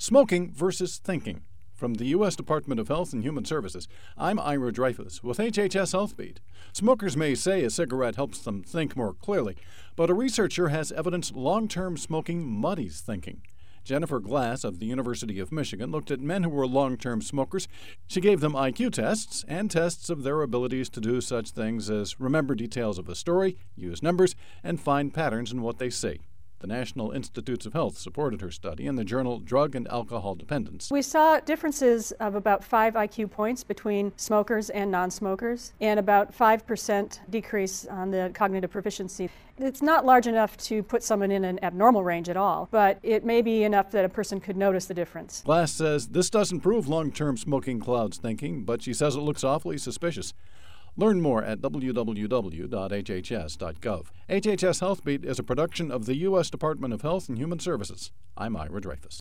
Smoking versus thinking. From the U.S. Department of Health and Human Services, I'm Ira Dreyfus with HHS Healthbeat. Smokers may say a cigarette helps them think more clearly, but a researcher has evidence long-term smoking muddies thinking. Jennifer Glass of the University of Michigan looked at men who were long-term smokers. She gave them IQ tests and tests of their abilities to do such things as remember details of a story, use numbers, and find patterns in what they see. The National Institutes of Health supported her study in the journal Drug and Alcohol Dependence. We saw differences of about 5 IQ points between smokers and non-smokers, and about 5% decrease on the cognitive proficiency. It's not large enough to put someone in an abnormal range at all, but it may be enough that a person could notice the difference. Glass says this doesn't prove long-term smoking clouds thinking, but she says it looks awfully suspicious. Learn more at www.hhs.gov. HHS Healthbeat is a production of the U.S. Department of Health and Human Services. I'm Ira Dreyfus.